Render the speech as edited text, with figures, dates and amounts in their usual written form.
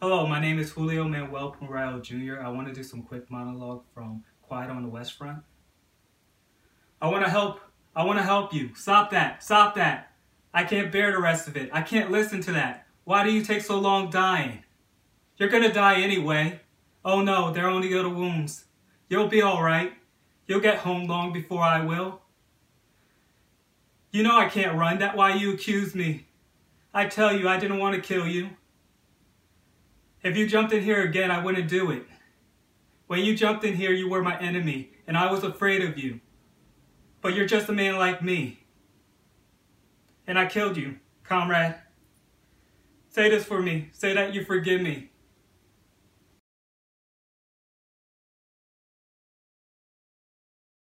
Hello, my name is Julio Manuel Punrayo Jr. I want to do some quick monologue from Quiet on the West Front. I want to help you. Stop that. I can't bear the rest of it. I can't listen to that. Why do you take so long dying? You're gonna die anyway. Oh no, they're only little wounds. You'll be alright. You'll get home long before I will. You know I can't run, that's why you accuse me. I tell you, I didn't want to kill you. If you jumped in here again, I wouldn't do it. When you jumped in here, you were my enemy, and I was afraid of you. But you're just a man like me. And I killed you, comrade. Say this for me. Say that you forgive me.